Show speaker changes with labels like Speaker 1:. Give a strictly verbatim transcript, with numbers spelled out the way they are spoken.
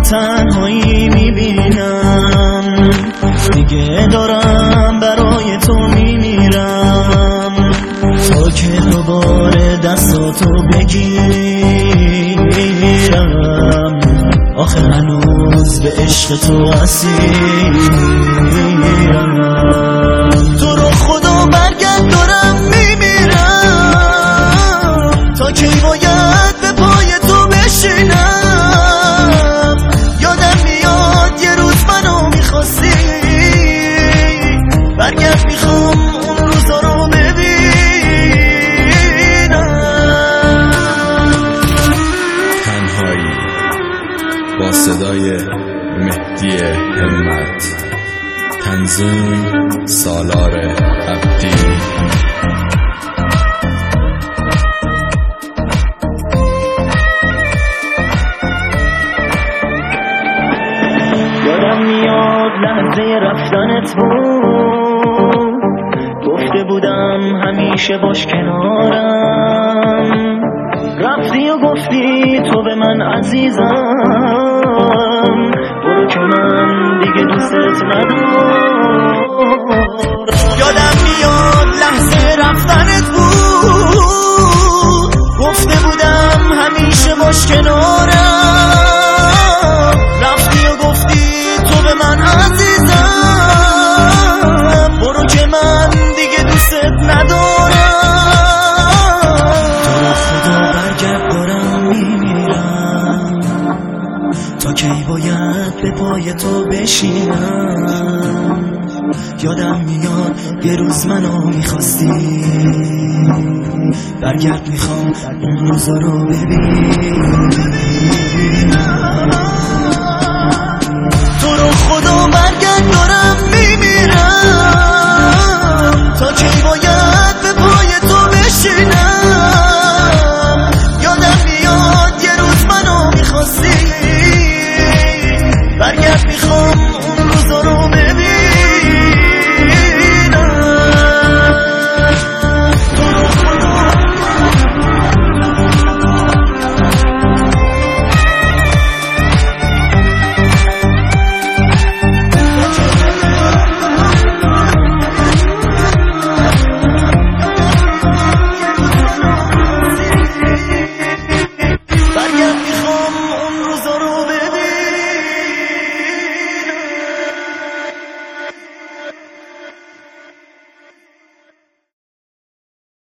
Speaker 1: تنهایی میبینم، دیگه دارم برای تو میمیرم، تا که دوباره دستاتو بگیرم. آخه هنوز به عشق تو اسیرم. تو رو خدا برگرد دارم میمیرم، تا کی باید به پای تو بشینم. یادم میاد یه روز منو میخواستی، برگرد میخوام اون روزا رو ببینم.
Speaker 2: تنهایی با صدای مهدی همت، تنظیم سالار عبدی.
Speaker 1: یادم میاد لحظه رفتنت بود، گفته بودم همیشه باش کنارم. رفتی و گفتی تو به من عزیزم، برو که من دیگه دوستت ندارم. یادم میاد لحظه رفتنت بود، گفته بودم همیشه باش کنارم. رفتی و گفتی تو به من عزیزم، برو که من دیگه دوستت ندارم. تا کی باید به پای تو بشینم. یادم میاد یه روز منو میخواستی، برگرد میخوام اون روزا رو ببینم.